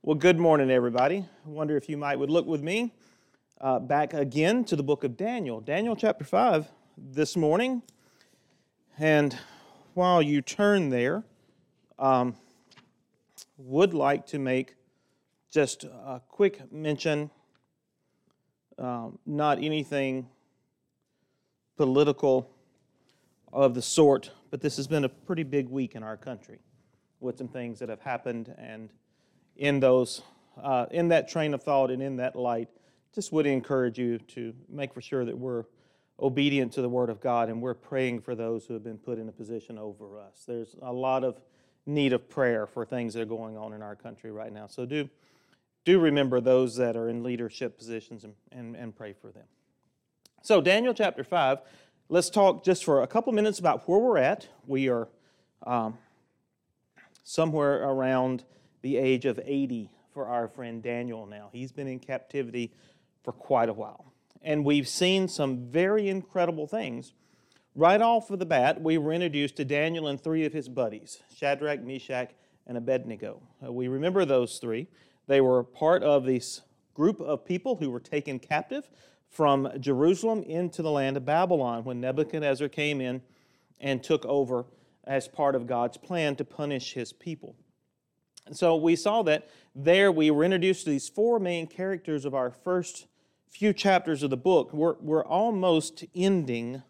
Well, good morning, everybody. I wonder if you would look with me back again to the book of Daniel. Daniel chapter 5 this morning. And while you turn there, would like to make just a quick mention, not anything political of the sort, but this has been a pretty big week in our country with some things that have happened, and in that train of thought and in that light, just would encourage you to make for sure that we're obedient to the Word of God and we're praying for those who have been put in a position over us. There's a lot of need of prayer for things that are going on in our country right now. So do remember those that are in leadership positions and pray for them. So Daniel chapter 5, let's talk just for a couple minutes about where we're at. We are somewhere around the age of 80 for our friend Daniel now. He's been in captivity for quite a while. And we've seen some very incredible things. Right off of the bat, we were introduced to Daniel and three of his buddies, Shadrach, Meshach, and Abednego. We remember those three. They were part of this group of people who were taken captive from Jerusalem into the land of Babylon when Nebuchadnezzar came in and took over as part of God's plan to punish his people. So we saw that there we were introduced to these four main characters of our first few chapters of the book. We're almost ending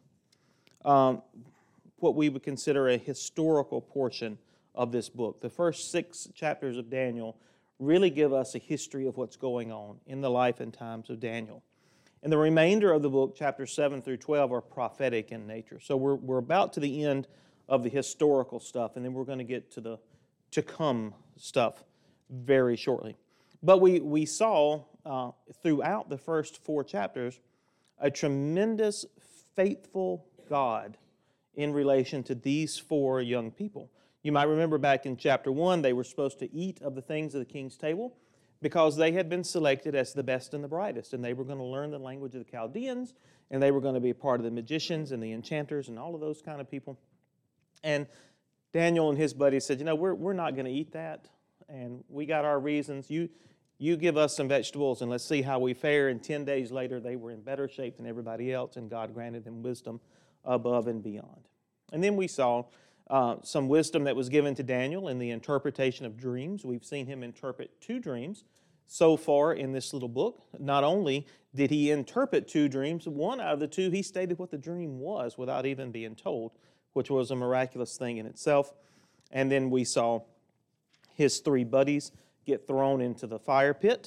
what we would consider a historical portion of this book. The first 6 chapters of Daniel really give us a history of what's going on in the life and times of Daniel. And the remainder of the book, chapters 7 through 12, are prophetic in nature. So we're about to the end of the historical stuff, and then we're going to get to the to-come stuff very shortly. But we saw throughout the first 4 chapters a tremendous faithful God in relation to these 4 young people. You might remember back in chapter 1, they were supposed to eat of the things of the king's table because they had been selected as the best and the brightest, and they were going to learn the language of the Chaldeans, and they were going to be a part of the magicians and the enchanters and all of those kind of people. And Daniel and his buddies said, we're not going to eat that, and we got our reasons. You give us some vegetables, and let's see how we fare. And 10 days later, they were in better shape than everybody else, and God granted them wisdom above and beyond. And then we saw some wisdom that was given to Daniel in the interpretation of dreams. We've seen him interpret 2 dreams so far in this little book. Not only did he interpret 2 dreams, one out of the 2, he stated what the dream was without even being told, which was a miraculous thing in itself. And then we saw his 3 buddies get thrown into the fire pit,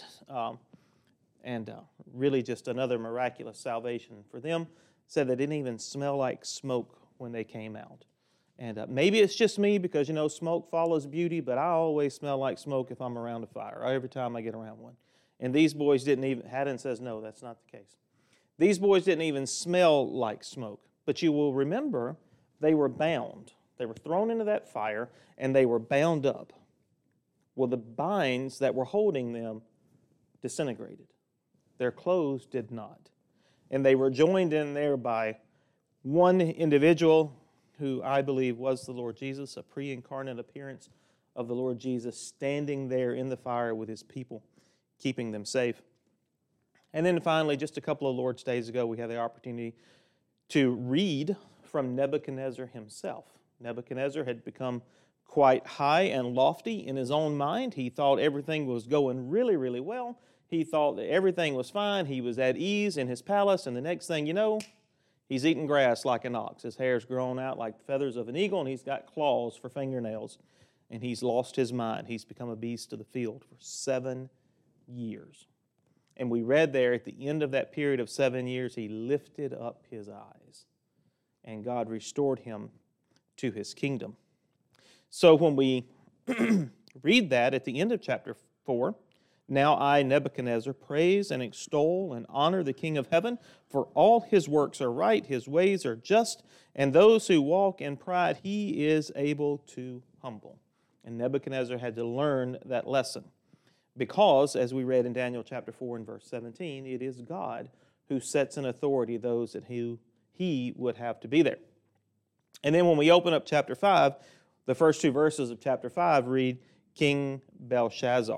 and really just another miraculous salvation for them. Said they didn't even smell like smoke when they came out. And maybe it's just me because, smoke follows beauty, but I always smell like smoke if I'm around a fire, or every time I get around one. And these boys didn't even, Haddon says, no, that's not the case. These boys didn't even smell like smoke. But you will remember they were bound. They were thrown into that fire, and they were bound up. Well, the binds that were holding them disintegrated. Their clothes did not. And they were joined in there by one individual who I believe was the Lord Jesus, a pre-incarnate appearance of the Lord Jesus standing there in the fire with his people, keeping them safe. And then finally, just a couple of Lord's days ago, we had the opportunity to read from Nebuchadnezzar himself. Nebuchadnezzar had become quite high and lofty in his own mind. He thought everything was going really, really well. He thought that everything was fine. He was at ease in his palace, and the next thing you know, he's eating grass like an ox. His hair's grown out like the feathers of an eagle, and he's got claws for fingernails, and he's lost his mind. He's become a beast of the field for 7 years. And we read there at the end of that period of 7 years, he lifted up his eyes, and God restored him to his kingdom. So when we read that at the end of chapter 4, now I, Nebuchadnezzar, praise and extol and honor the King of heaven, for all his works are right, his ways are just, and those who walk in pride he is able to humble. And Nebuchadnezzar had to learn that lesson because, as we read in Daniel chapter 4 and verse 17, it is God who sets in authority those that he would have to be there. And then when we open up chapter 5, the first 2 verses of chapter 5 read, King Belshazzar.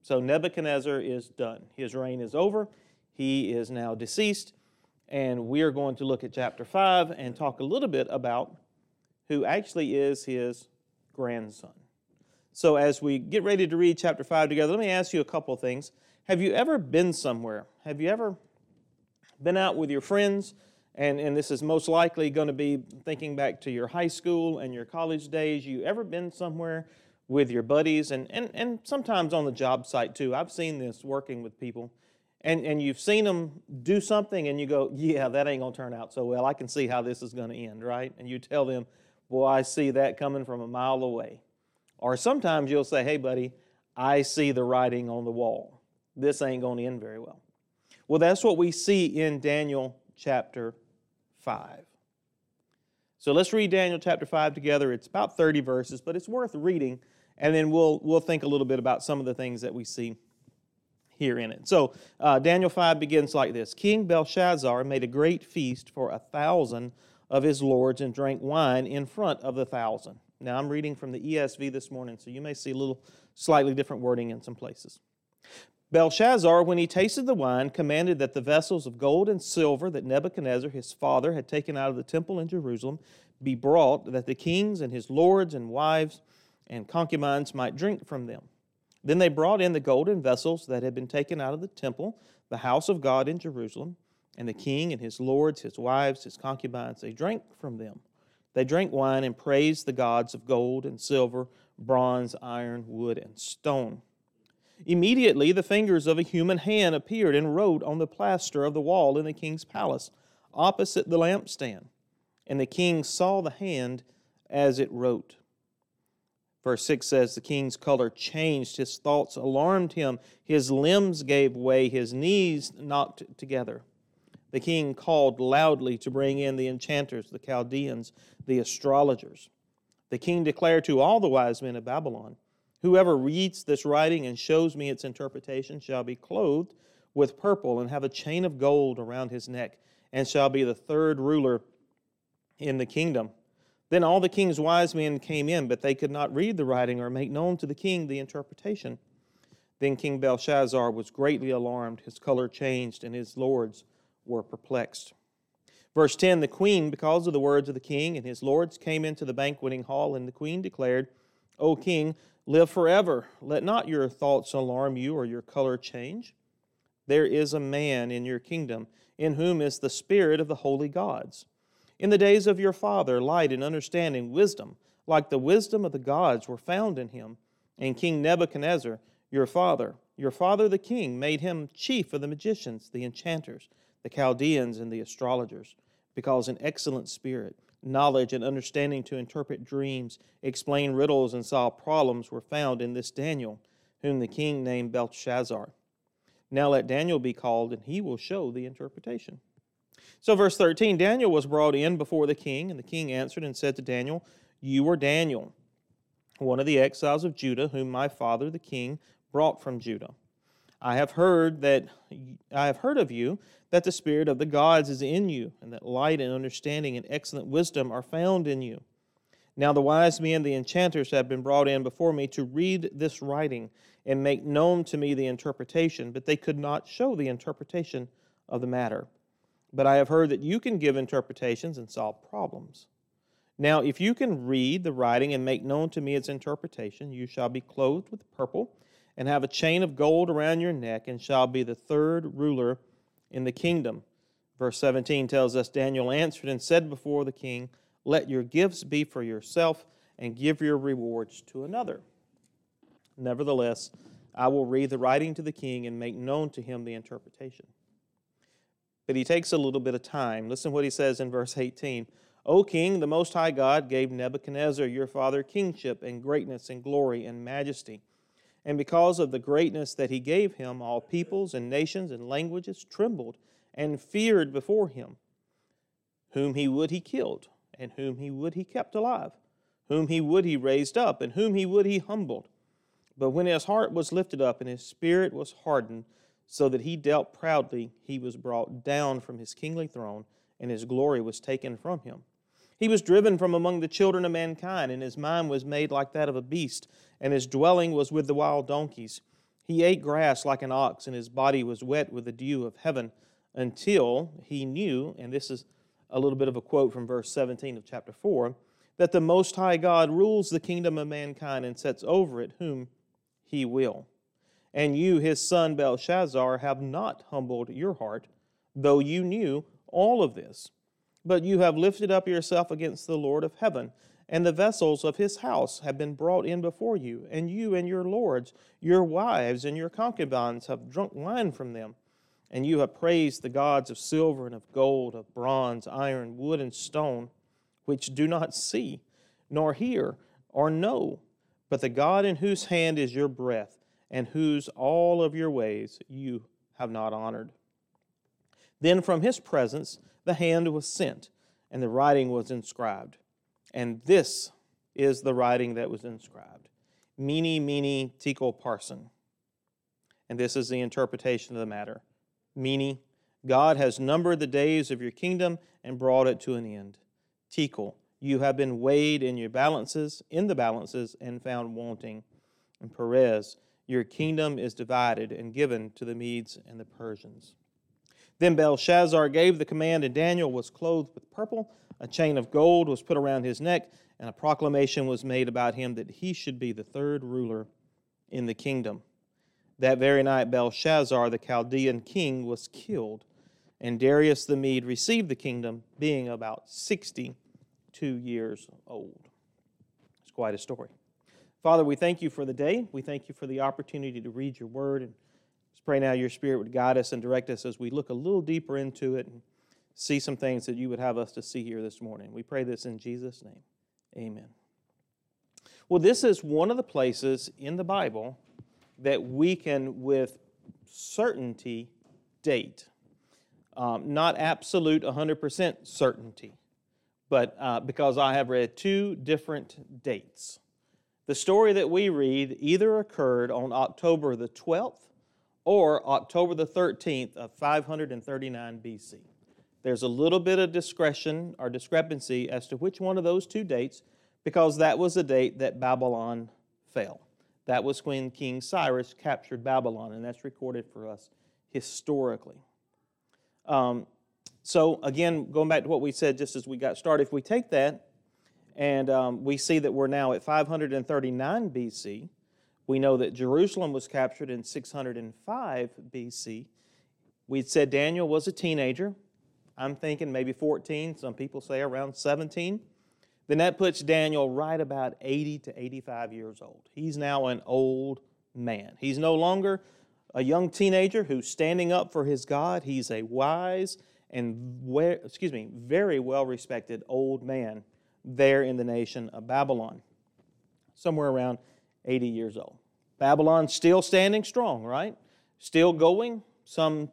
So Nebuchadnezzar is done. His reign is over. He is now deceased. And we are going to look at chapter 5 and talk a little bit about who actually is his grandson. So as we get ready to read chapter 5 together, let me ask you a couple of things. Have you ever been somewhere? Have you ever been out with your friends? And this is most likely going to be thinking back to your high school and your college days. You ever been somewhere with your buddies and sometimes on the job site too? I've seen this working with people. And you've seen them do something and you go, yeah, that ain't going to turn out so well. I can see how this is going to end, right? And you tell them, boy, I see that coming from a mile away. Or sometimes you'll say, hey, buddy, I see the writing on the wall. This ain't going to end very well. Well, that's what we see in Daniel chapter 5. So let's read Daniel chapter 5 together. It's about 30 verses, but it's worth reading. And then we'll think a little bit about some of the things that we see here in it. So Daniel 5 begins like this. King Belshazzar made a great feast for 1,000 of his lords and drank wine in front of the 1,000. Now I'm reading from the ESV this morning, so you may see a little slightly different wording in some places. Belshazzar, when he tasted the wine, commanded that the vessels of gold and silver that Nebuchadnezzar, his father, had taken out of the temple in Jerusalem be brought, that the kings and his lords and wives and concubines might drink from them. Then they brought in the golden vessels that had been taken out of the temple, the house of God in Jerusalem, and the king and his lords, his wives, his concubines, they drank from them. They drank wine and praised the gods of gold and silver, bronze, iron, wood, and stone. Immediately the fingers of a human hand appeared and wrote on the plaster of the wall in the king's palace, opposite the lampstand. And the king saw the hand as it wrote. Verse 6 says, the king's color changed, his thoughts alarmed him, his limbs gave way, his knees knocked together. The king called loudly to bring in the enchanters, the Chaldeans, the astrologers. The king declared to all the wise men of Babylon, whoever reads this writing and shows me its interpretation shall be clothed with purple and have a chain of gold around his neck, and shall be the third ruler in the kingdom. Then all the king's wise men came in, but they could not read the writing or make known to the king the interpretation. Then King Belshazzar was greatly alarmed, his color changed, and his lords were perplexed. Verse 10, the queen, because of the words of the king and his lords, came into the banqueting hall, and the queen declared, O king, live forever. Let not your thoughts alarm you or your color change. There is a man in your kingdom in whom is the spirit of the holy gods. In the days of your father, light and understanding, wisdom, like the wisdom of the gods, were found in him. And King Nebuchadnezzar, your father the king, made him chief of the magicians, the enchanters, the Chaldeans, and the astrologers, because an excellent spirit, knowledge and understanding to interpret dreams, explain riddles, and solve problems were found in this Daniel, whom the king named Belshazzar. Now let Daniel be called, and he will show the interpretation. So verse 13, Daniel was brought in before the king, and the king answered and said to Daniel, You are Daniel, one of the exiles of Judah, whom my father the king brought from Judah. I have heard of you that the spirit of the gods is in you, and that light and understanding and excellent wisdom are found in you. Now the wise men, the enchanters, have been brought in before me to read this writing and make known to me the interpretation, but they could not show the interpretation of the matter. But I have heard that you can give interpretations and solve problems. Now, if you can read the writing and make known to me its interpretation, you shall be clothed with purple and have a chain of gold around your neck, and shall be the third ruler in the kingdom. Verse 17 tells us, Daniel answered and said before the king, Let your gifts be for yourself, and give your rewards to another. Nevertheless, I will read the writing to the king and make known to him the interpretation. But he takes a little bit of time. Listen what he says in verse 18. O king, the Most High God gave Nebuchadnezzar your father kingship and greatness and glory and majesty. And because of the greatness that he gave him, all peoples and nations and languages trembled and feared before him. Whom he would he killed, and whom he would he kept alive. Whom he would he raised up, and whom he would he humbled. But when his heart was lifted up and his spirit was hardened, so that he dealt proudly, he was brought down from his kingly throne, and his glory was taken from him. He was driven from among the children of mankind, and his mind was made like that of a beast, and his dwelling was with the wild donkeys. He ate grass like an ox, and his body was wet with the dew of heaven until he knew, and this is a little bit of a quote from verse 17 of chapter 4, that the Most High God rules the kingdom of mankind and sets over it whom he will. And you, his son Belshazzar, have not humbled your heart, though you knew all of this. But you have lifted up yourself against the Lord of heaven, and the vessels of his house have been brought in before you, and you and your lords, your wives, and your concubines have drunk wine from them. And you have praised the gods of silver and of gold, of bronze, iron, wood, and stone, which do not see, nor hear, or know, but the God in whose hand is your breath, and whose all of your ways you have not honored. Then from his presence the hand was sent, and the writing was inscribed. And this is the writing that was inscribed. Mene, mene, tekel, parsin. And this is the interpretation of the matter. Mene, God has numbered the days of your kingdom and brought it to an end. Tekel, you have been weighed in the balances, and found wanting. And Perez, your kingdom is divided and given to the Medes and the Persians. Then Belshazzar gave the command, and Daniel was clothed with purple. A chain of gold was put around his neck, and a proclamation was made about him that he should be the third ruler in the kingdom. That very night Belshazzar, the Chaldean king, was killed, and Darius the Mede received the kingdom, being about 62 years old. It's quite a story. Father, we thank you for the day. We thank you for the opportunity to read your word. And just pray now your Spirit would guide us and direct us as we look a little deeper into it and see some things that you would have us to see here this morning. We pray this in Jesus' name. Amen. Well, this is one of the places in the Bible that we can, with certainty, date. Not absolute 100% certainty, but because I have read two different dates. The story that we read either occurred on October the 12th or October the 13th of 539 BC. There's a little bit of discretion or discrepancy as to which one of those two dates, because that was the date that Babylon fell. That was when King Cyrus captured Babylon, and that's recorded for us historically. So again, going back to what we said just as we got started, if we take that and we see that we're now at 539 BC, we know that Jerusalem was captured in 605 BC. We'd said Daniel was a teenager. I'm thinking maybe 14. Some people say around 17. Then that puts Daniel right about 80 to 85 years old. He's now an old man. He's no longer a young teenager who's standing up for his God. He's a wise and very well-respected old man there in the nation of Babylon, somewhere around 80 years old. Babylon's still standing strong, right? Still going, some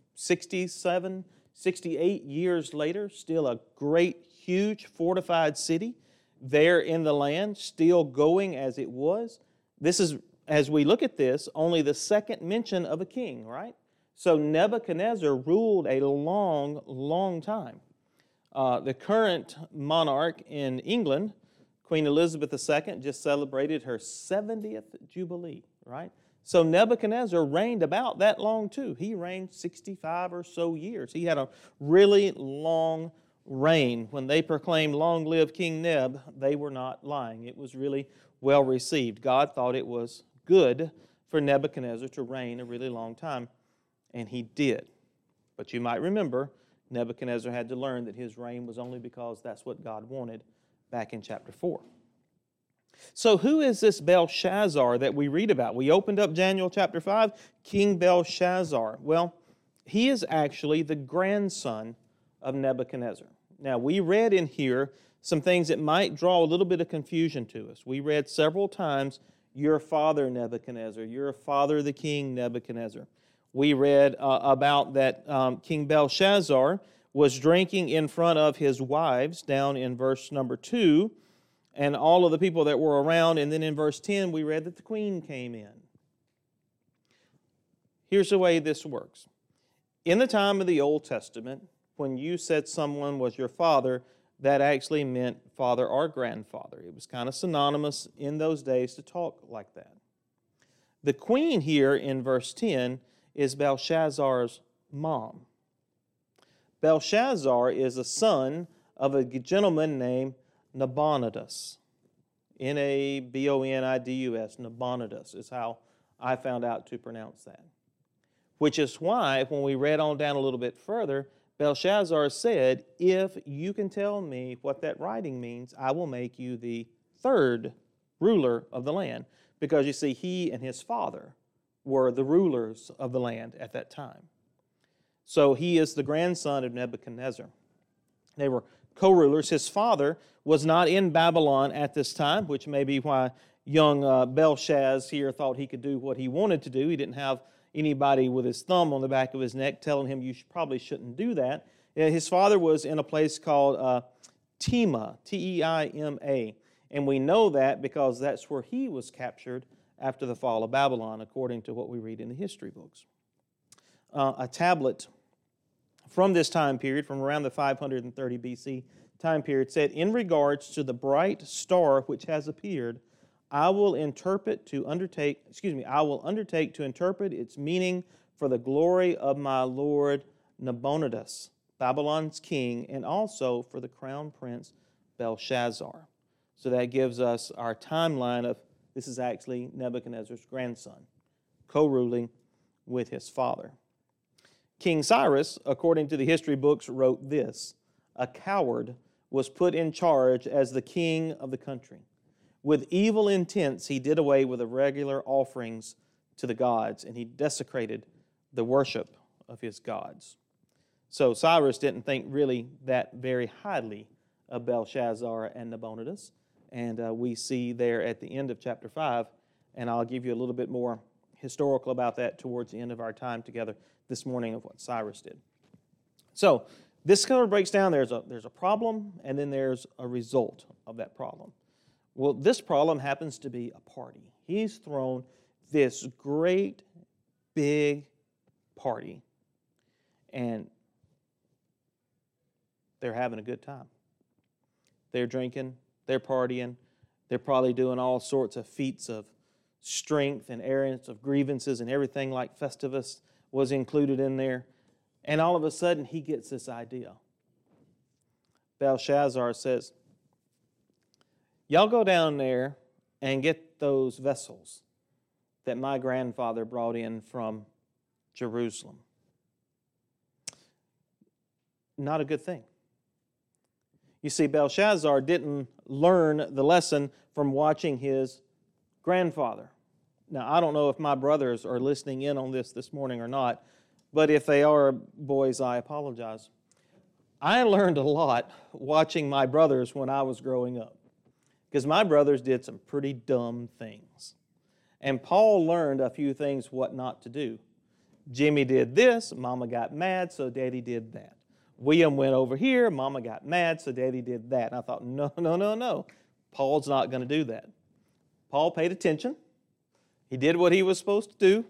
67, 68 years later, still a great, huge, fortified city there in the land, still going as it was. This is, as we look at this, only the second mention of a king, right? So Nebuchadnezzar ruled a long, long time. The current monarch in England, Queen Elizabeth II, just celebrated her 70th Jubilee, right? So Nebuchadnezzar reigned about that long too. He reigned 65 or so years. He had a really long reign. When they proclaimed, "Long live King Neb," they were not lying. It was really well received. God thought it was good for Nebuchadnezzar to reign a really long time, and he did. But you might remember, Nebuchadnezzar had to learn that his reign was only because that's what God wanted back in chapter 4. So who is this Belshazzar that we read about? We opened up Daniel chapter 5, King Belshazzar. Well, he is actually the grandson of Nebuchadnezzar. Now, we read in here some things that might draw a little bit of confusion to us. We read several times, "Your father Nebuchadnezzar," "Your father the king Nebuchadnezzar." We read about that King Belshazzar was drinking in front of his wives down in verse number 2, and all of the people that were around. And then in verse 10, we read that the queen came in. Here's the way this works. In the time of the Old Testament, when you said someone was your father, that actually meant father or grandfather. It was kind of synonymous in those days to talk like that. The queen here in verse 10 is Belshazzar's mom. Belshazzar is a son of a gentleman named Nabonidus. Nabonidus. Nabonidus is how I found out to pronounce that. Which is why, when we read on down a little bit further, Belshazzar said, if you can tell me what that writing means, I will make you the third ruler of the land. Because you see, he and his father were the rulers of the land at that time. So he is the grandson of Nebuchadnezzar. They were co-rulers. His father was not in Babylon at this time, which may be why young Belshazzar here thought he could do what he wanted to do. He didn't have anybody with his thumb on the back of his neck telling him you probably shouldn't do that. His father was in a place called Tema, T-E-I-M-A. And we know that because that's where he was captured after the fall of Babylon, according to what we read in the history books. A tablet from this time period, from around the 530 BC time period, said, in regards to the bright star which has appeared, I will undertake to interpret its meaning for the glory of my lord Nabonidus, Babylon's king, and also for the crown prince Belshazzar. So that gives us our timeline of this is actually Nebuchadnezzar's grandson, co-ruling with his father. King Cyrus, according to the history books, wrote this: a coward was put in charge as the king of the country. With evil intents, he did away with the regular offerings to the gods, and he desecrated the worship of his gods. So Cyrus didn't think really that very highly of Belshazzar and Nabonidus, and we see there at the end of chapter 5, and I'll give you a little bit more historical about that towards the end of our time together this morning of what Cyrus did. So this kind of breaks down, there's a problem, and then there's a result of that problem. Well, this problem happens to be a party. He's thrown this great big party, and they're having a good time. They're drinking, they're partying, they're probably doing all sorts of feats of strength and errands of grievances and everything like Festivus was included in there. And all of a sudden, he gets this idea. Belshazzar says, y'all go down there and get those vessels that my grandfather brought in from Jerusalem. Not a good thing. You see, Belshazzar didn't learn the lesson from watching his grandfather. Now, I don't know if my brothers are listening in on this morning or not, but if they are, boys, I apologize. I learned a lot watching my brothers when I was growing up, because my brothers did some pretty dumb things. And Paul learned a few things what not to do. Jimmy did this, Mama got mad, so Daddy did that. William went over here, Mama got mad, so Daddy did that. And I thought, no. Paul's not going to do that. Paul paid attention. He did what he was supposed to do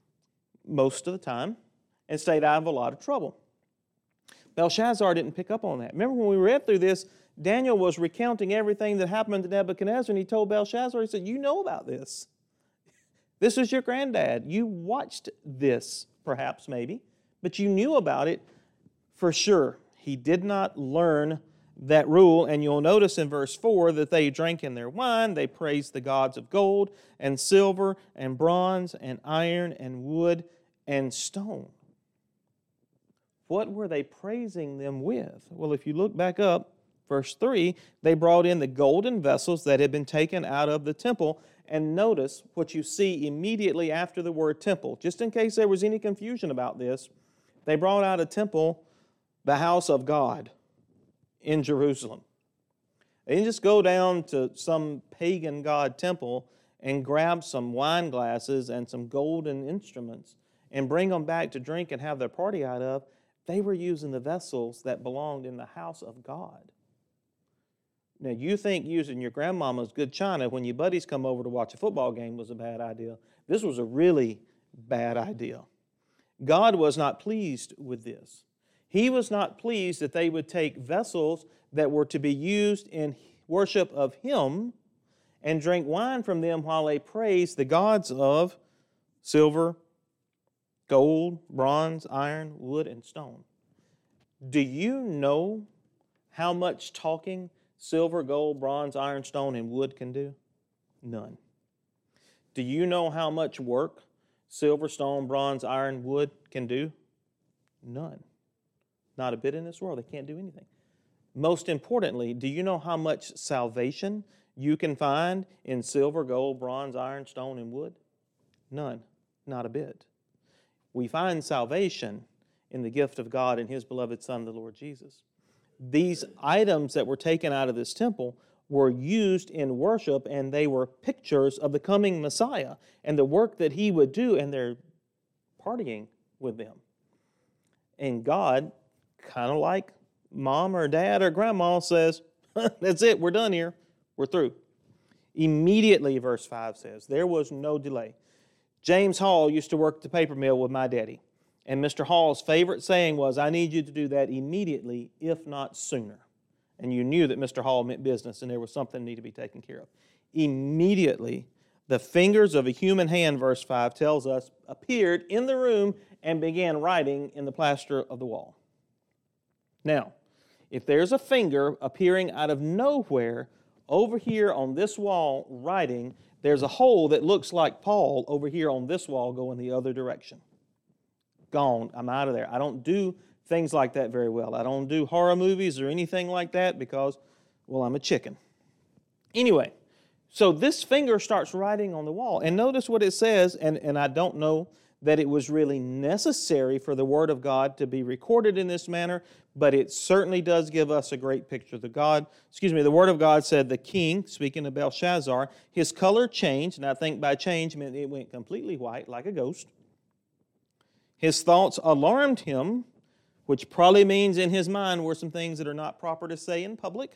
most of the time and stayed out of a lot of trouble. Belshazzar didn't pick up on that. Remember when we read through this, Daniel was recounting everything that happened to Nebuchadnezzar, and he told Belshazzar, he said, you know about this. This was your granddad. You watched this, perhaps, maybe, but you knew about it for sure. He did not learn that rule, and you'll notice in verse 4 that they drank in their wine, they praised the gods of gold and silver and bronze and iron and wood and stone. What were they praising them with? Well, if you look back up, verse 3, they brought in the golden vessels that had been taken out of the temple, and notice what you see immediately after the word temple. Just in case there was any confusion about this, they brought out a temple, the house of God, in Jerusalem. They didn't just go down to some pagan god temple and grab some wine glasses and some golden instruments and bring them back to drink and have their party out of. They were using the vessels that belonged in the house of God. Now, you think using your grandmama's good china when your buddies come over to watch a football game was a bad idea. This was a really bad idea. God was not pleased with this. He was not pleased that they would take vessels that were to be used in worship of Him and drink wine from them while they praised the gods of silver, gold, bronze, iron, wood, and stone. Do you know how much talking silver, gold, bronze, iron, stone, and wood can do? None. Do you know how much work silver, stone, bronze, iron, wood can do? None. Not a bit in this world. They can't do anything. Most importantly, do you know how much salvation you can find in silver, gold, bronze, iron, stone, and wood? None. Not a bit. We find salvation in the gift of God and His beloved Son, the Lord Jesus. These items that were taken out of this temple were used in worship, and they were pictures of the coming Messiah and the work that He would do, and they're partying with them. And God, kind of like mom or dad or grandma, says, that's it, we're done here, we're through. Immediately, verse 5 says, there was no delay. James Hall used to work at the paper mill with my daddy, and Mr. Hall's favorite saying was, I need you to do that immediately, if not sooner. And you knew that Mr. Hall meant business and there was something that needed to be taken care of. Immediately, the fingers of a human hand, verse 5 tells us, appeared in the room and began writing in the plaster of the wall. Now, if there's a finger appearing out of nowhere over here on this wall writing, there's a hole that looks like Paul over here on this wall going the other direction. Gone. I'm out of there. I don't do things like that very well. I don't do horror movies or anything like that because, well, I'm a chicken. Anyway, so this finger starts writing on the wall. And notice what it says, and I don't know that it was really necessary for the Word of God to be recorded in this manner, but it certainly does give us a great picture. The Word of God said the king, speaking of Belshazzar, his color changed, and I think by change meant it went completely white like a ghost. His thoughts alarmed him, which probably means in his mind were some things that are not proper to say in public.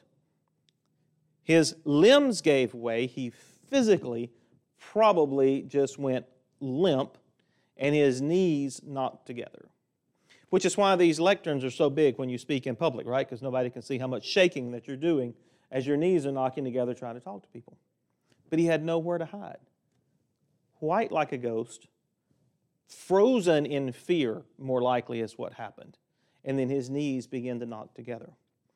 His limbs gave way. He physically probably just went limp, and his knees knocked together. Which is why these lecterns are so big when you speak in public, right? Because nobody can see how much shaking that you're doing as your knees are knocking together trying to talk to people. But he had nowhere to hide. White like a ghost, frozen in fear, more likely is what happened. And then his knees began to knock together.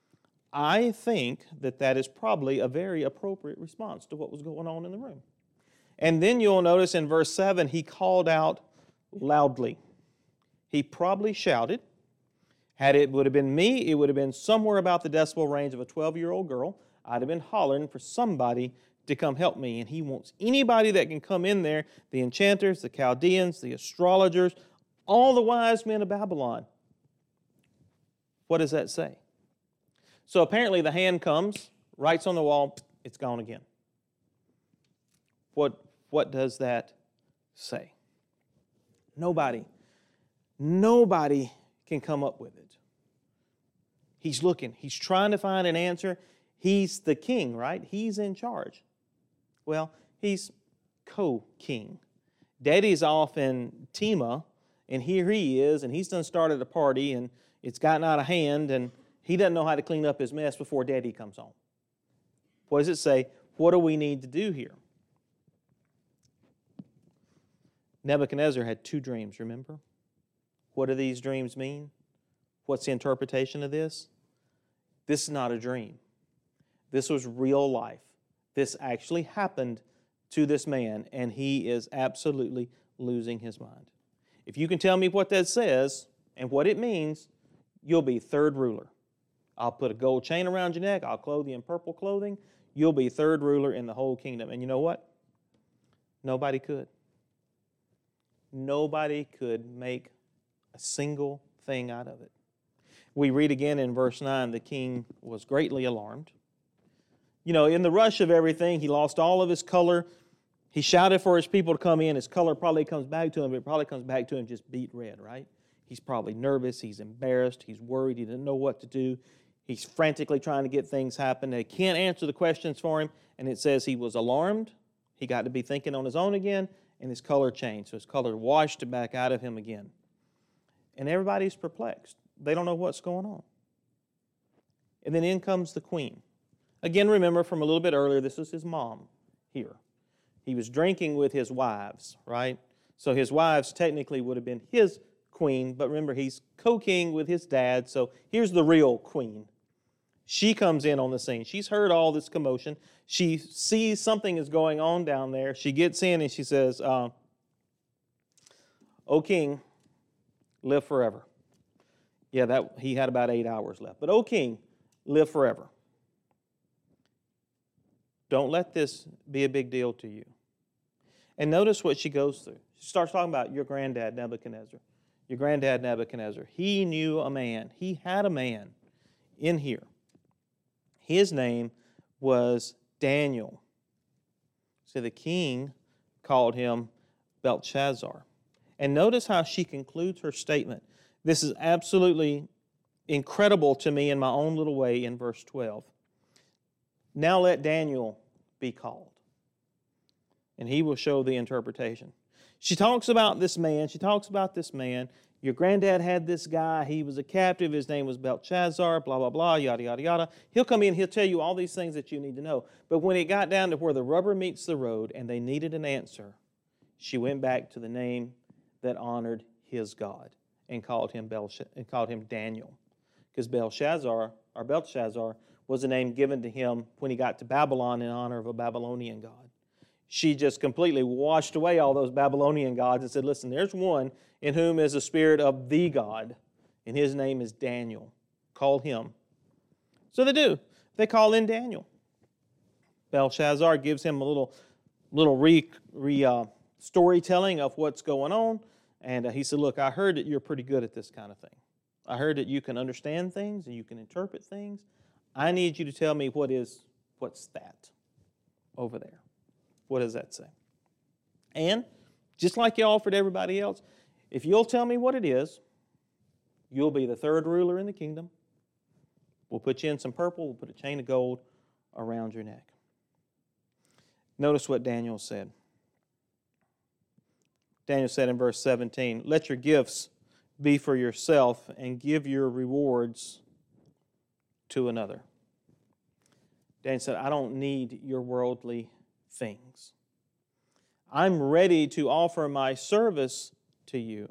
I think that that is probably a very appropriate response to what was going on in the room. And then you'll notice in verse 7, he called out loudly. He probably shouted. Had it would have been me, it would have been somewhere about the decibel range of a 12-year-old girl. I'd have been hollering for somebody to come help me. And he wants anybody that can come in there, the enchanters, the Chaldeans, the astrologers, all the wise men of Babylon. What does that say? So apparently the hand comes, writes on the wall, it's gone again. What does that say? Nobody can come up with it. He's looking. He's trying to find an answer. He's the king, right? He's in charge. Well, he's co-king. Daddy's off in Tema, and here he is, and he's done started a party, and it's gotten out of hand, and he doesn't know how to clean up his mess before Daddy comes home. What does it say? What do we need to do here? Nebuchadnezzar had 2 dreams, remember? What do these dreams mean? What's the interpretation of this? This is not a dream. This was real life. This actually happened to this man, and he is absolutely losing his mind. If you can tell me what that says and what it means, you'll be third ruler. I'll put a gold chain around your neck. I'll clothe you in purple clothing. You'll be third ruler in the whole kingdom. And you know what? Nobody could. Nobody could make a single thing out of it. We read again in verse 9, the king was greatly alarmed. You know, in the rush of everything, he lost all of his color. He shouted for his people to come in. His color probably comes back to him, but it probably comes back to him just beet red, right? He's probably nervous. He's embarrassed. He's worried. He doesn't know what to do. He's frantically trying to get things happen. They can't answer the questions for him, and it says he was alarmed. He got to be thinking on his own again, and his color changed. So his color washed back out of him again. And everybody's perplexed. They don't know what's going on. And then in comes the queen. Again, remember from a little bit earlier, this is his mom here. He was drinking with his wives, right? So his wives technically would have been his queen, but remember, he's co-king with his dad, so here's the real queen. She comes in on the scene. She's heard all this commotion. She sees something is going on down there. She gets in and she says, O king, live forever. Yeah, he had about 8 hours left. But O king, live forever. Don't let this be a big deal to you. And notice what she goes through. She starts talking about your granddad, Nebuchadnezzar. Your granddad, Nebuchadnezzar. He knew a man. He had a man in here. His name was Daniel. So the king called him Belshazzar. And notice how she concludes her statement. This is absolutely incredible to me in my own little way in verse 12. Now let Daniel be called, and he will show the interpretation. She talks about this man. Your granddad had this guy. He was a captive. His name was Belshazzar, blah, blah, blah, yada, yada, yada. He'll come in. He'll tell you all these things that you need to know. But when it got down to where the rubber meets the road and they needed an answer, she went back to the name that honored his God and called him Daniel. Because Belshazzar was a name given to him when he got to Babylon in honor of a Babylonian god. She just completely washed away all those Babylonian gods and said, listen, there's one in whom is the spirit of the God, and his name is Daniel. Call him. So they do. They call in Daniel. Belshazzar gives him a little storytelling of what's going on, and he said, look, I heard that you're pretty good at this kind of thing. I heard that you can understand things and you can interpret things. I need you to tell me what's that over there. What does that say? And just like you offered everybody else, if you'll tell me what it is, you'll be the third ruler in the kingdom. We'll put you in some purple. We'll put a chain of gold around your neck. Notice what Daniel said. Daniel said in verse 17, let your gifts be for yourself and give your rewards to another. Daniel said, I don't need your worldly things. I'm ready to offer my service to you.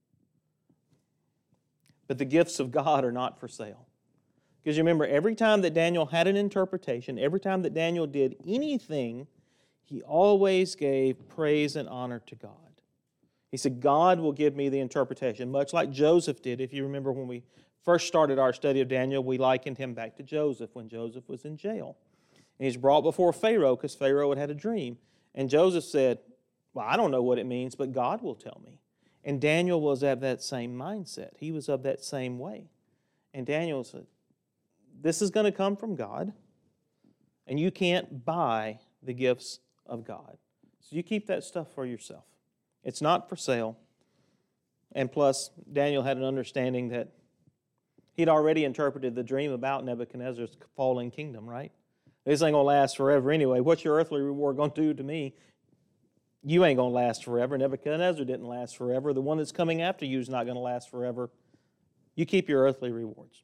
But the gifts of God are not for sale. Because you remember, every time that Daniel had an interpretation, every time that Daniel did anything, he always gave praise and honor to God. He said, God will give me the interpretation, much like Joseph did. If you remember when we first started our study of Daniel, we likened him back to Joseph when Joseph was in jail. And he's brought before Pharaoh because Pharaoh had a dream. And Joseph said, well, I don't know what it means, but God will tell me. And Daniel was of that same mindset. He was of that same way. And Daniel said, this is going to come from God, and you can't buy the gifts of God. So you keep that stuff for yourself. It's not for sale. And plus, Daniel had an understanding that he'd already interpreted the dream about Nebuchadnezzar's fallen kingdom, right? This ain't going to last forever anyway. What's your earthly reward going to do to me? You ain't going to last forever. Nebuchadnezzar didn't last forever. The one that's coming after you is not going to last forever. You keep your earthly rewards.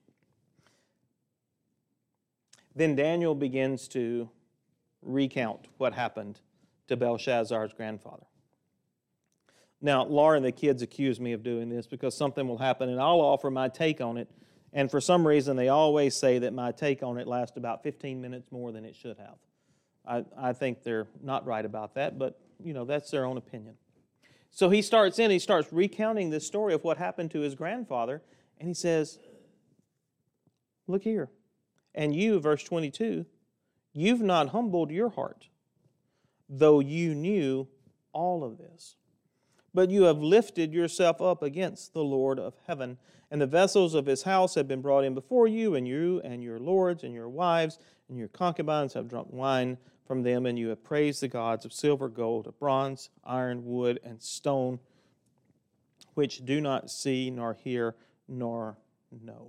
Then Daniel begins to recount what happened to Belshazzar's grandfather. Now, Laura and the kids accuse me of doing this because something will happen and I'll offer my take on it. And for some reason, they always say that my take on it lasts about 15 minutes more than it should have. I think they're not right about that, but, that's their own opinion. So he starts recounting this story of what happened to his grandfather, and he says, look here. And you, verse 22, you've not humbled your heart, though you knew all of this. But you have lifted yourself up against the Lord of heaven, and the vessels of his house have been brought in before you and your lords and your wives and your concubines have drunk wine from them, and you have praised the gods of silver, gold, of bronze, iron, wood, and stone, which do not see, nor hear, nor know.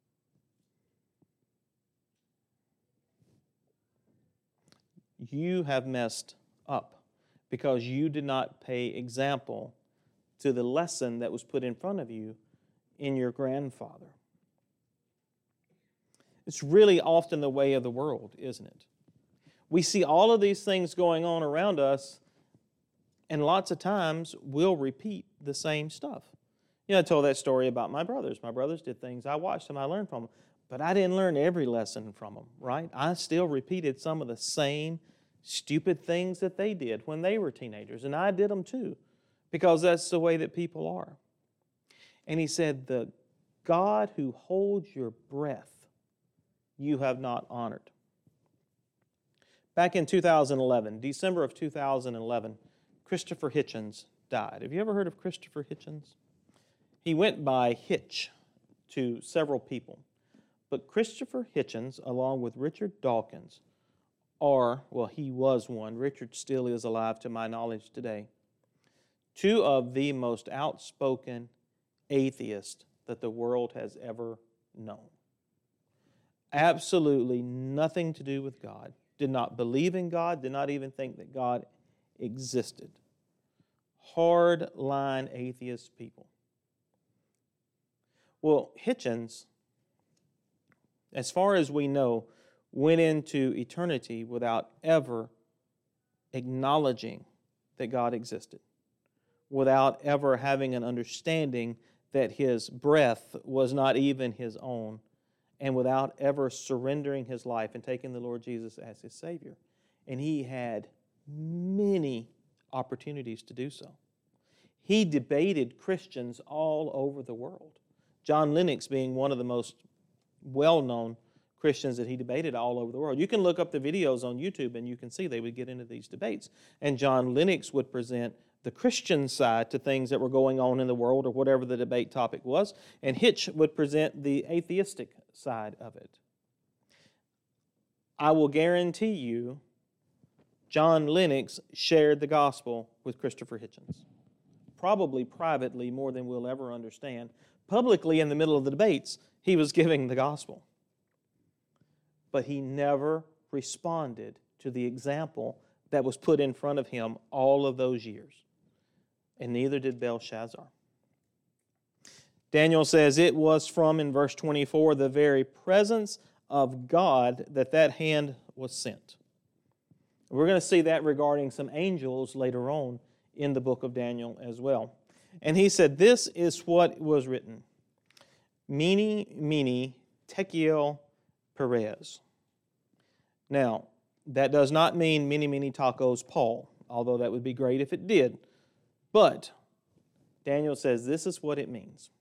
You have messed up because you did not pay example to the lesson that was put in front of you in your grandfather. It's really often the way of the world, isn't it? We see all of these things going on around us, And lots of times we'll repeat the same stuff. You know, I told that story about my brothers. My brothers did things. I watched them. I learned from them. But I didn't learn every lesson from them, right? I still repeated some of the same stupid things that they did when they were teenagers. And I did them too, because that's the way that people are. And he said, the God who holds your breath, you have not honored. Back in 2011, December of 2011, Christopher Hitchens died. Have you ever heard of Christopher Hitchens? He went by Hitch to several people. But Christopher Hitchens, along with Richard Dawkins, he was one. Richard still is alive to my knowledge today. Two of the most outspoken atheists that the world has ever known. Absolutely nothing to do with God. Did not believe in God, did not even think that God existed. Hard-line atheist people. Well, Hitchens, as far as we know, went into eternity without ever acknowledging that God existed, without ever having an understanding that his breath was not even his own, and without ever surrendering his life and taking the Lord Jesus as his Savior. And he had many opportunities to do so. He debated Christians all over the world. John Lennox being one of the most well-known Christians that he debated all over the world. You can look up the videos on YouTube and you can see they would get into these debates. And John Lennox would present the Christian side to things that were going on in the world or whatever the debate topic was, and Hitch would present the atheistic side of it. I will guarantee you John Lennox shared the gospel with Christopher Hitchens. Probably privately more than we'll ever understand. Publicly in the middle of the debates, he was giving the gospel. But he never responded to the example that was put in front of him all of those years. And neither did Belshazzar. Daniel says it was from, in verse 24, the very presence of God that hand was sent. We're going to see that regarding some angels later on in the book of Daniel as well. And he said, this is what was written. Mene, Tekel, Perez. Now, that does not mean many tacos, Paul, although that would be great if it did. But Daniel says this is what it means.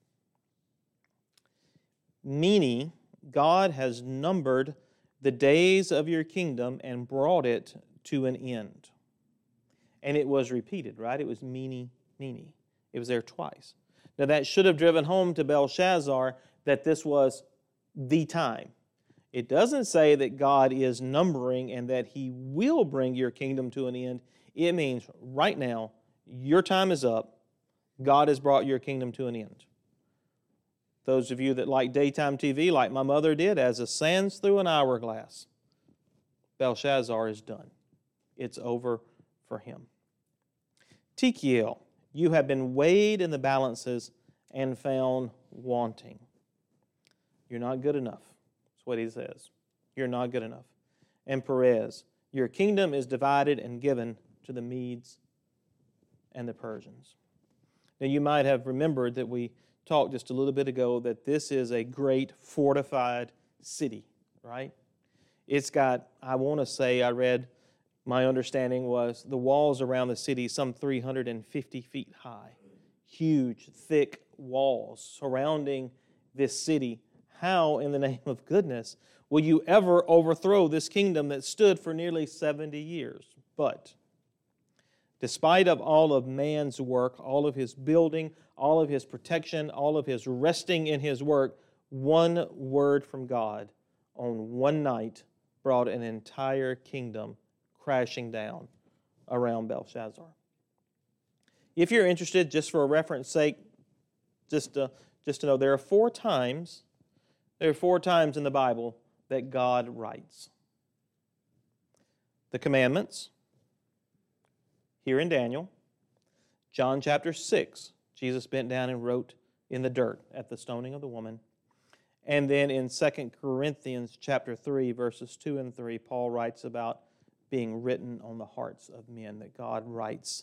Mene, God has numbered the days of your kingdom and brought it to an end. And it was repeated, right? It was mene. It was there twice. Now that should have driven home to Belshazzar that this was the time. It doesn't say that God is numbering and that He will bring your kingdom to an end. It means right now, your time is up. God has brought your kingdom to an end. Those of you that like daytime TV, like my mother did, as it sands through an hourglass, Belshazzar is done. It's over for him. Tekel, you have been weighed in the balances and found wanting. You're not good enough. That's what he says. You're not good enough. And Perez, your kingdom is divided and given to the Medes and the Persians. Now you might have remembered that we talked just a little bit ago that this is a great fortified city, right? It's got, I want to say, I read, my understanding was the walls around the city some 350 feet high. Huge, thick walls surrounding this city. How, in the name of goodness, will you ever overthrow this kingdom that stood for nearly 70 years? But despite of all of man's work, all of his building, all of his protection, all of his resting in his work, one word from God on one night brought an entire kingdom crashing down around Belshazzar. If you're interested, just for a reference sake, just to know, there are four times in the Bible that God writes. The commandments, here in Daniel. John chapter 6, Jesus bent down and wrote in the dirt at the stoning of the woman. And then in 2 Corinthians chapter 3, verses 2 and 3, Paul writes about being written on the hearts of men, that God writes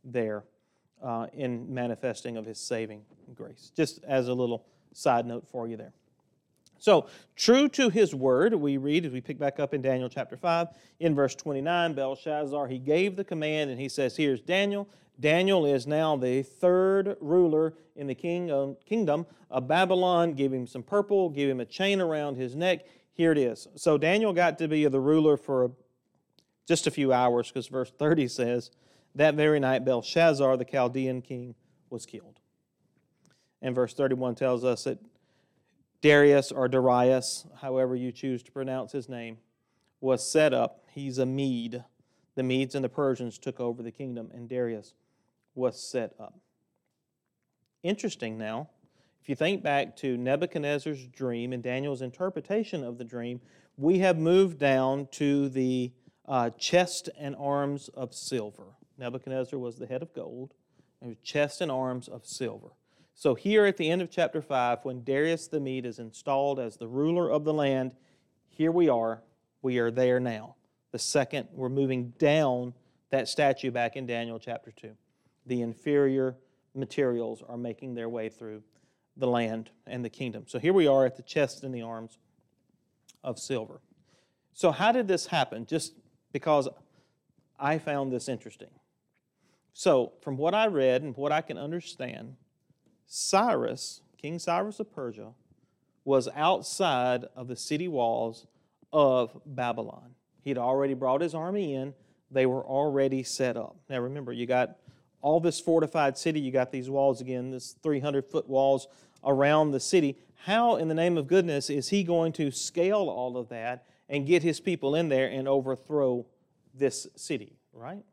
there in manifesting of his saving grace. Just as a little side note for you there. So, true to his word, we read, as we pick back up in Daniel chapter 5, in verse 29, Belshazzar, he gave the command, and he says, here's Daniel. Daniel is now the third ruler in the kingdom of Babylon. Give him some purple, give him a chain around his neck. Here it is. So Daniel got to be the ruler for just a few hours, because verse 30 says, that very night Belshazzar, the Chaldean king, was killed. And verse 31 tells us that Darius, or Darius, however you choose to pronounce his name, was set up. He's a Mede. The Medes and the Persians took over the kingdom, and Darius was set up. Interesting now, if you think back to Nebuchadnezzar's dream and Daniel's interpretation of the dream, we have moved down to the chest and arms of silver. Nebuchadnezzar was the head of gold, and chest and arms of silver. So here at the end of chapter 5, when Darius the Mede is installed as the ruler of the land, here we are there now. The second, we're moving down that statue back in Daniel chapter 2. The inferior materials are making their way through the land and the kingdom. So here we are at the chest and the arms of silver. So how did this happen? Just because I found this interesting. So from what I read and what I can understand, Cyrus, King Cyrus of Persia, was outside of the city walls of Babylon. He'd already brought his army in. They were already set up. Now remember, you got all this fortified city. You got these walls again, this 300-foot walls around the city. How in the name of goodness is he going to scale all of that and get his people in there and overthrow this city, right?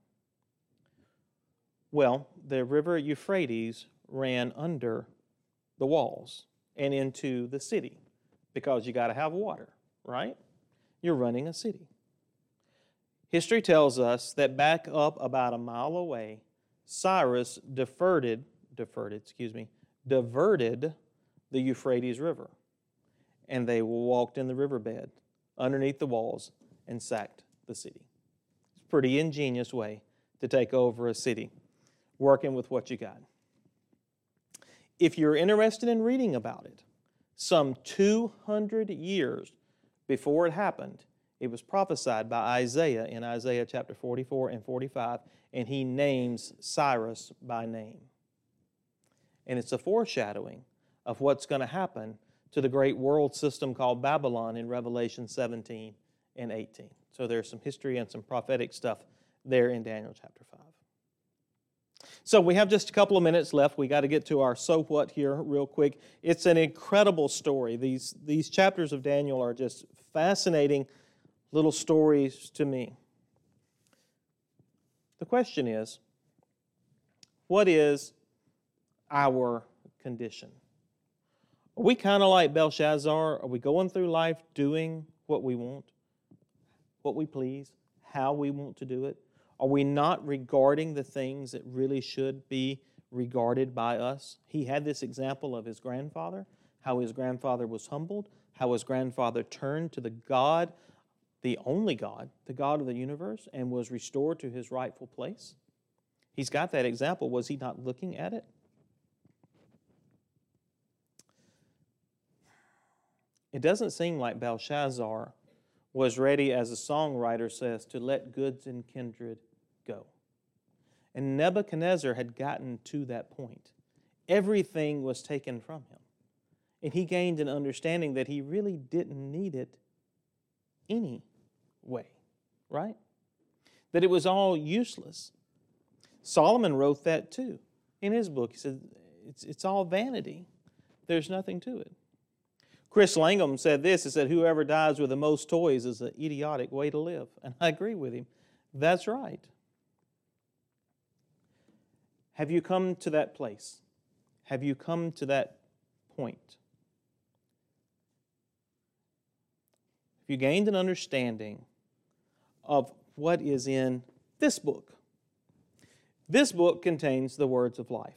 Well, the river Euphrates ran under the walls and into the city, because you got to have water, right? You're running a city. History tells us that back up about a mile away, Cyrus diverted the Euphrates River, and they walked in the riverbed underneath the walls and sacked the city. It's a pretty ingenious way to take over a city, working with what you got. If you're interested in reading about it, some 200 years before it happened, it was prophesied by Isaiah in Isaiah chapter 44 and 45, and he names Cyrus by name. And it's a foreshadowing of what's going to happen to the great world system called Babylon in Revelation 17 and 18. So there's some history and some prophetic stuff there in Daniel chapter 5. So we have just a couple of minutes left. We got to get to our so what here real quick. It's an incredible story. These chapters of Daniel are just fascinating little stories to me. The question is, what is our condition? Are we kind of like Belshazzar? Are we going through life doing what we want, what we please, how we want to do it? Are we not regarding the things that really should be regarded by us? He had this example of his grandfather, how his grandfather was humbled, how his grandfather turned to the God, the only God, the God of the universe, and was restored to his rightful place. He's got that example. Was he not looking at it? It doesn't seem like Belshazzar was ready, as the songwriter says, to let goods and kindred go. And Nebuchadnezzar had gotten to that point. Everything was taken from him. And he gained an understanding that he really didn't need it anyway, right? That it was all useless. Solomon wrote that too in his book. He said, it's all vanity. There's nothing to it. Chris Langham said this. He said, whoever dies with the most toys is an idiotic way to live. And I agree with him. That's right. Have you come to that place? Have you come to that point? Have you gained an understanding of what is in this book? This book contains the words of life.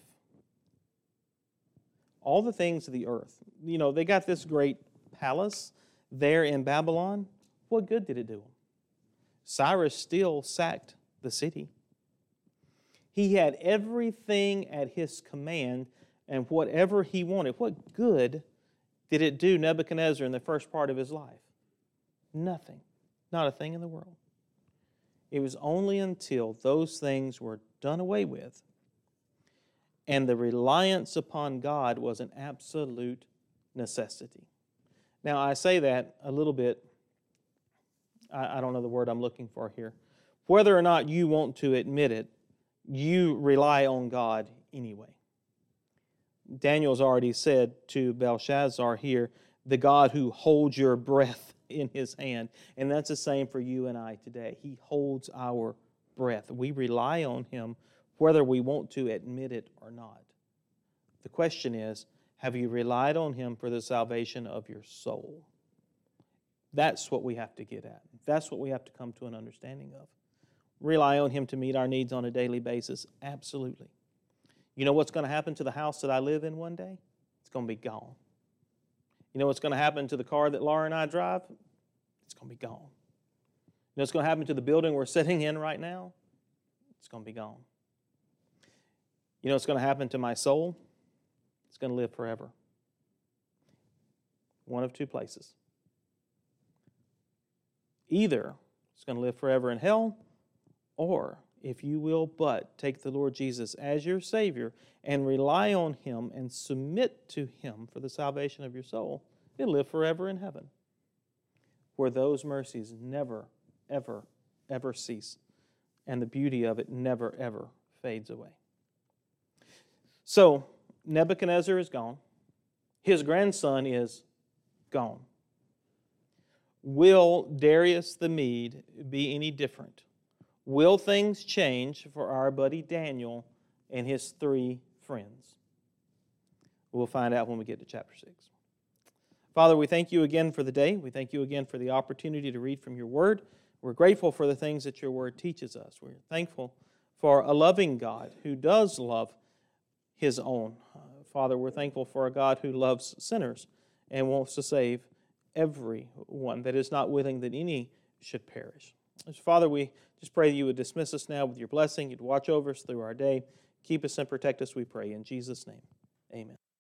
All the things of the earth. You know, they got this great palace there in Babylon. What good did it do them? Cyrus still sacked the city. He had everything at his command, and whatever he wanted. What good did it do Nebuchadnezzar in the first part of his life? Nothing. Not a thing in the world. It was only until those things were done away with and the reliance upon God was an absolute necessity. Now, I say that a little bit, I don't know the word I'm looking for here. Whether or not you want to admit it, you rely on God anyway. Daniel's already said to Belshazzar here, the God who holds your breath in his hand. And that's the same for you and I today. He holds our breath. We rely on him whether we want to admit it or not. The question is, have you relied on him for the salvation of your soul? That's what we have to get at. That's what we have to come to an understanding of. Rely on him to meet our needs on a daily basis? Absolutely. You know what's going to happen to the house that I live in one day? It's going to be gone. You know what's going to happen to the car that Laura and I drive? It's going to be gone. You know what's going to happen to the building we're sitting in right now? It's going to be gone. You know what's going to happen to my soul? It's going to live forever. One of two places. Either it's going to live forever in hell, or if you will but take the Lord Jesus as your Savior and rely on him and submit to him for the salvation of your soul, you'll live forever in heaven, where those mercies never, ever, ever cease, and the beauty of it never, ever fades away. So, Nebuchadnezzar is gone. His grandson is gone. Will Darius the Mede be any different? Will things change for our buddy Daniel and his 3 friends? We'll find out when we get to chapter 6. Father, we thank you again for the day. We thank you again for the opportunity to read from your word. We're grateful for the things that your word teaches us. We're thankful for a loving God who does love his own. Father, we're thankful for a God who loves sinners and wants to save everyone, that is not willing that any should perish. Father, we just pray that you would dismiss us now with your blessing. You'd watch over us through our day. Keep us and protect us, we pray. In Jesus' name, amen.